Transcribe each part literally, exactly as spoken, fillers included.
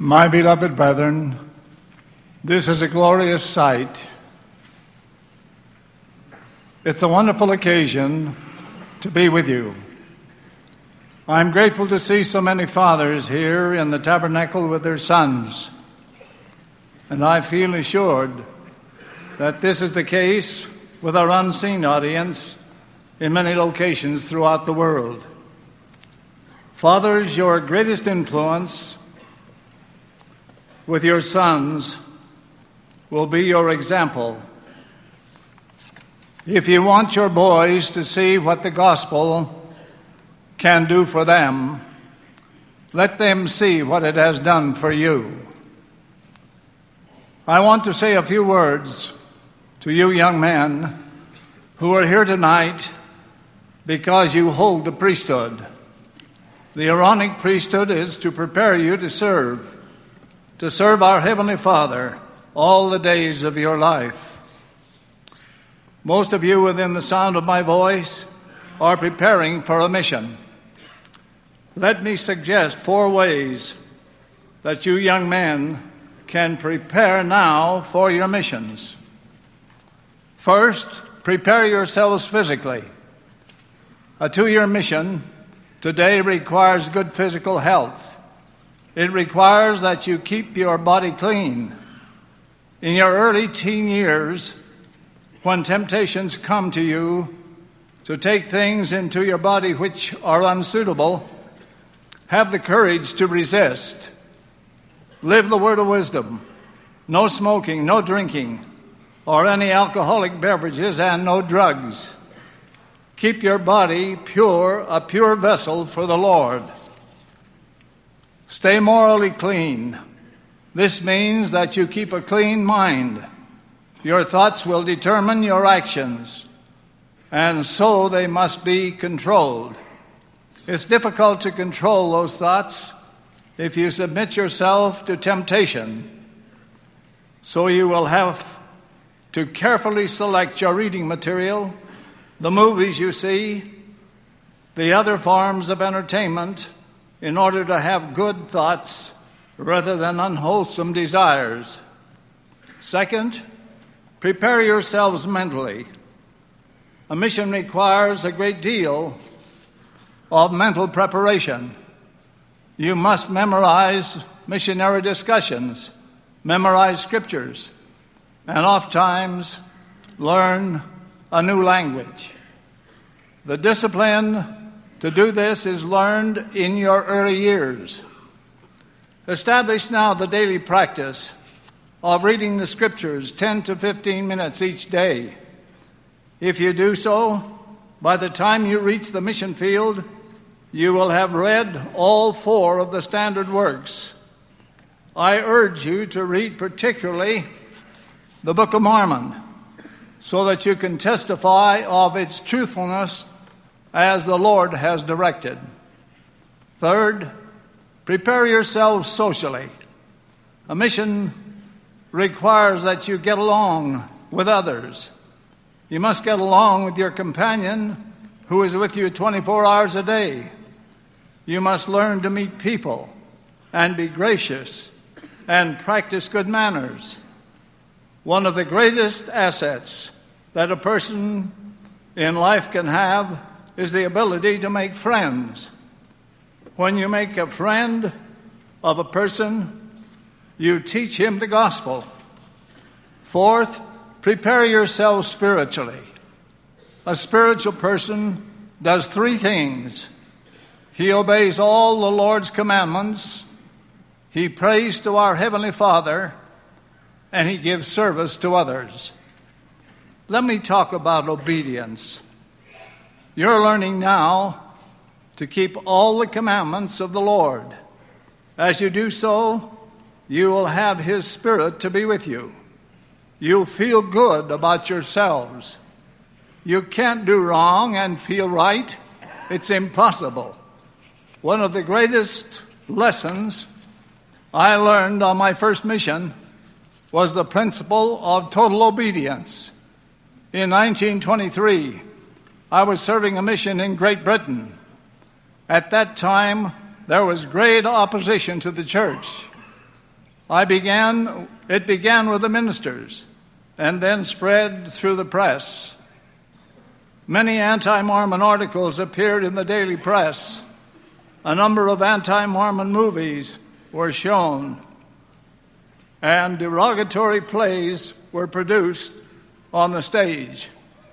My beloved brethren, this is a glorious sight. It's a wonderful occasion to be with you. I'm grateful to see so many fathers here in the tabernacle with their sons, and I feel assured that this is the case with our unseen audience in many locations throughout the world. Fathers, your greatest influence with your sons will be your example. If you want your boys to see what the gospel can do for them, let them see what it has done for you. I want to say a few words to you young men who are here tonight because you hold the priesthood. The Aaronic priesthood is to prepare you to serve, to serve our Heavenly Father all the days of your life. Most of you within the sound of my voice are preparing for a mission. Let me suggest four ways that you young men can prepare now for your missions. First, prepare yourselves physically. A two-year mission today requires good physical health. It requires that you keep your body clean. In your early teen years, when temptations come to you to take things into your body which are unsuitable, have the courage to resist. Live the word of wisdom. No smoking, no drinking, or any alcoholic beverages, and no drugs. Keep your body pure, a pure vessel for the Lord. Stay morally clean. This means that you keep a clean mind. Your thoughts will determine your actions, and so they must be controlled. It's difficult to control those thoughts if you submit yourself to temptation. So you will have to carefully select your reading material, the movies you see, the other forms of entertainment, in order to have good thoughts rather than unwholesome desires. Second, prepare yourselves mentally. A mission requires a great deal of mental preparation. You must memorize missionary discussions, memorize scriptures, and oftentimes learn a new language. The discipline to do this is learned in your early years. Establish now the daily practice of reading the scriptures ten to fifteen minutes each day. If you do so, by the time you reach the mission field, you will have read all four of the standard works. I urge you to read particularly the Book of Mormon, so that you can testify of its truthfulness as the Lord has directed. Third, prepare yourselves socially. A mission requires that you get along with others. You must get along with your companion who is with you twenty-four hours a day. You must learn to meet people and be gracious and practice good manners. One of the greatest assets that a person in life can have is the ability to make friends. When you make a friend of a person, you teach him the gospel. Fourth, prepare yourself spiritually. A spiritual person does three things. He obeys all the Lord's commandments, he prays to our Heavenly Father, and he gives service to others. Let me talk about obedience. You're learning now to keep all the commandments of the Lord. As you do so, you will have His Spirit to be with you. You'll feel good about yourselves. You can't do wrong and feel right. It's impossible. One of the greatest lessons I learned on my first mission was the principle of total obedience. In nineteen twenty-three, I was serving a mission in Great Britain. At that time, there was great opposition to the church. I began, it began with the ministers and then spread through the press. Many anti-Mormon articles appeared in the daily press. A number of anti-Mormon movies were shown, and derogatory plays were produced on the stage.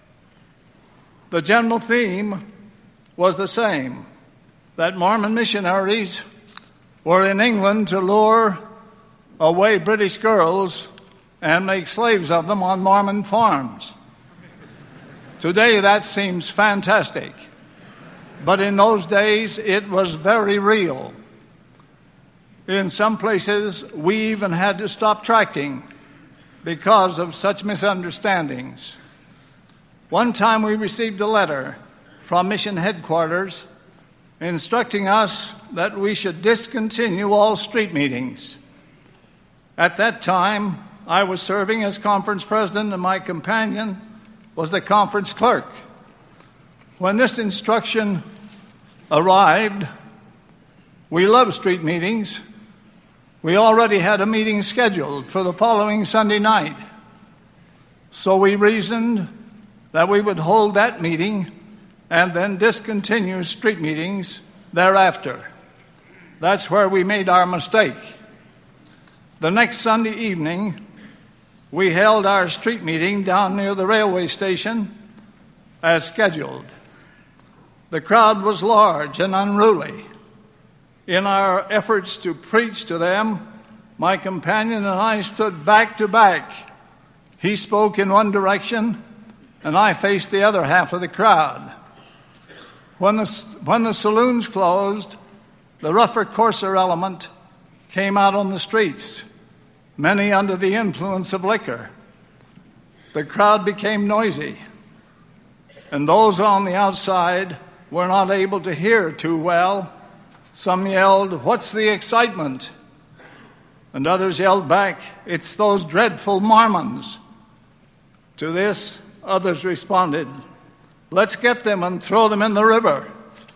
The general theme was the same, that Mormon missionaries were in England to lure away British girls and make slaves of them on Mormon farms. Today that seems fantastic, but in those days it was very real. In some places we even had to stop tracting because of such misunderstandings. One time we received a letter from mission headquarters instructing us that we should discontinue all street meetings. At that time, I was serving as conference president, and my companion was the conference clerk. When this instruction arrived, we loved street meetings. We already had a meeting scheduled for the following Sunday night. So we reasoned that we would hold that meeting and then discontinue street meetings thereafter. That's where we made our mistake. The next Sunday evening, we held our street meeting down near the railway station as scheduled. The crowd was large and unruly. In our efforts to preach to them, my companion and I stood back to back. He spoke in one direction, and I faced the other half of the crowd. When the, when the saloons closed, the rougher, coarser element came out on the streets, many under the influence of liquor. The crowd became noisy, and those on the outside were not able to hear too well. Some yelled, "What's the excitement?" And others yelled back, "It's those dreadful Mormons." To this, others responded, "Let's get them and throw them in the river."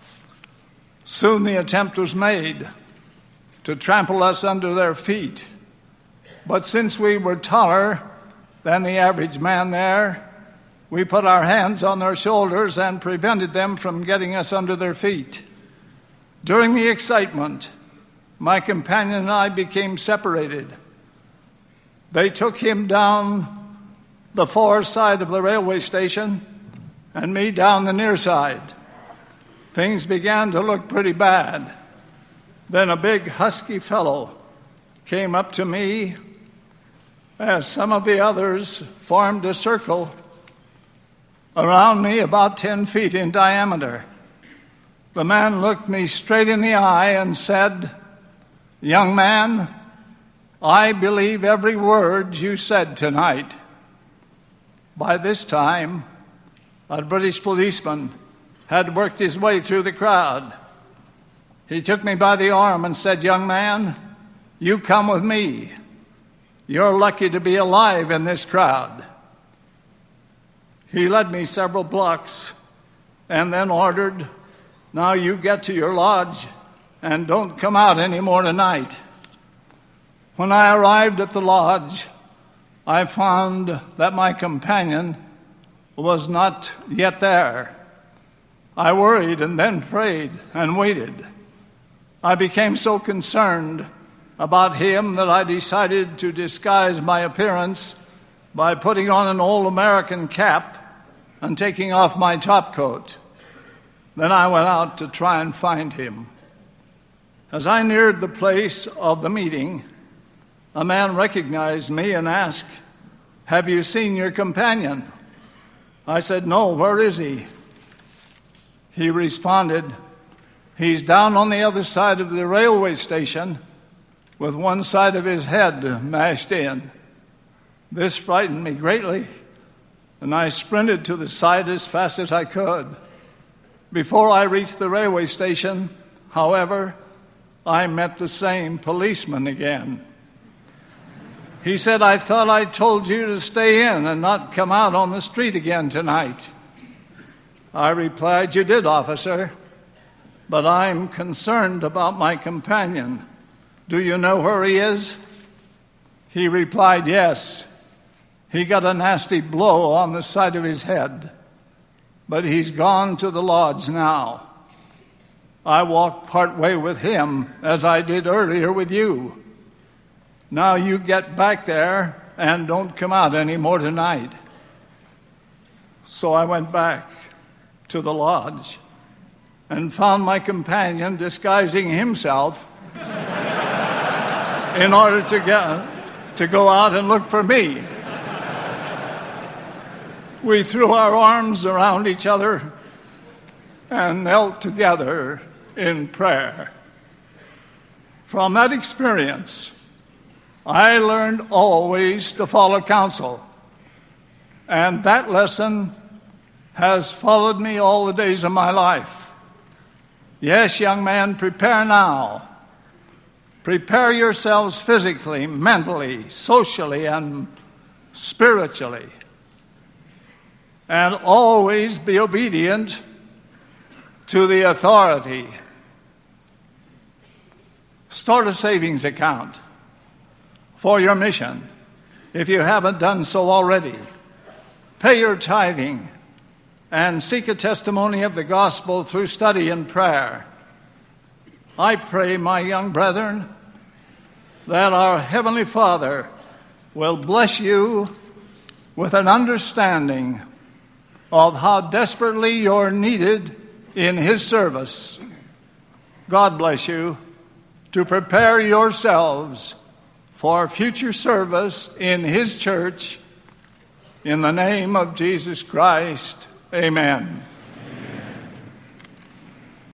Soon the attempt was made to trample us under their feet. But since we were taller than the average man there, we put our hands on their shoulders and prevented them from getting us under their feet. During the excitement, my companion and I became separated. They took him down the far side of the railway station and me down the near side. Things began to look pretty bad. Then a big, husky fellow came up to me as some of the others formed a circle around me about ten feet in diameter. The man looked me straight in the eye and said, "Young man, I believe every word you said tonight." By this time, a British policeman had worked his way through the crowd. He took me by the arm and said, "Young man, you come with me. You're lucky to be alive in this crowd." He led me several blocks and then ordered, "Now you get to your lodge and don't come out anymore tonight." When I arrived at the lodge, I found that my companion was not yet there. I worried and then prayed and waited. I became so concerned about him that I decided to disguise my appearance by putting on an old American cap and taking off my topcoat. Then I went out to try and find him. As I neared the place of the meeting, a man recognized me and asked, "Have you seen your companion?" I said, "No, where is he?" He responded, "He's down on the other side of the railway station with one side of his head mashed in." This frightened me greatly, and I sprinted to the side as fast as I could. Before I reached the railway station, however, I met the same policeman again. He said, "I thought I told you to stay in and not come out on the street again tonight." I replied, "You did, officer, but I'm concerned about my companion. Do you know where he is?" He replied, yes. He got a nasty blow on the side of his head, but he's gone to the lodge now. I walked part way with him, as I did earlier with you. Now you get back there and don't come out anymore tonight. So I went back to the lodge and found my companion disguising himself in order to get to go out and look for me. We threw our arms around each other and knelt together in prayer. From that experience, I learned always to follow counsel, and that lesson has followed me all the days of my life. Yes, young man, prepare now. Prepare yourselves physically, mentally, socially, and spiritually. And always be obedient to the authority. Start a savings account for your mission, if you haven't done so already. Pay your tithing and seek a testimony of the gospel through study and prayer. I pray, my young brethren, that our Heavenly Father will bless you with an understanding of how desperately you're needed in His service. God bless you to prepare yourselves for future service in His church. In the name of Jesus Christ, amen.